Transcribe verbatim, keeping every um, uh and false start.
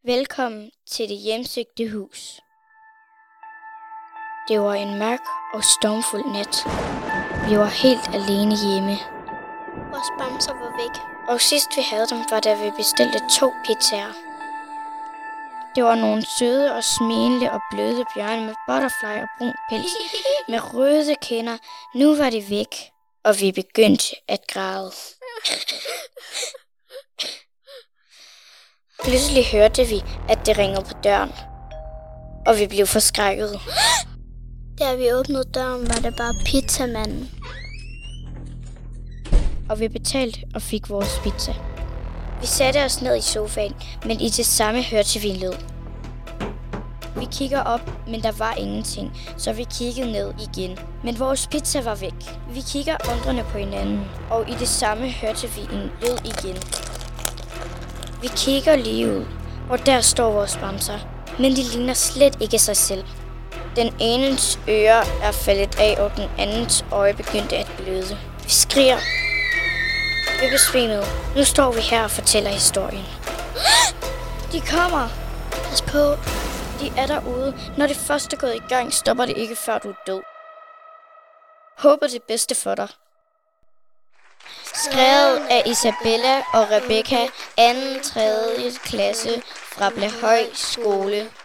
Velkommen til det hjemsøgte hus. Det var en mørk og stormfuld nat. Vi var helt alene hjemme. Vores bamser var væk. Og sidst vi havde dem, var da vi bestilte to pizzaer. Det var nogle søde og smilende og bløde bjørne med butterfly og brun pels, med røde kinder. Nu var det væk, og vi begyndte at græde. Pludselig hørte vi, at det ringede på døren, og vi blev forskrækket. Da vi åbnede døren, var det bare pizzamanden. Og vi betalte og fik vores pizza. Vi satte os ned i sofaen, men i det samme hørte vi en lyd. Vi kigger op, men der var ingenting, så vi kiggede ned igen. Men vores pizza var væk. Vi kigger undrende på hinanden, og i det samme hørte vi en lyd igen. Vi kigger lige ud, og der står vores bamser, men de ligner slet ikke sig selv. Den enes øre er faldet af, og den andens øje begyndte at bløde. Vi skriger. Vi besvimede. Nu står vi her og fortæller historien. De kommer! Pas på. De er derude. Når det først er gået i gang, stopper det ikke, før du er død. Håber det bedste for dig. Skrevet af Isabella og Rebecca, anden tredje klasse fra Blehøj Skole.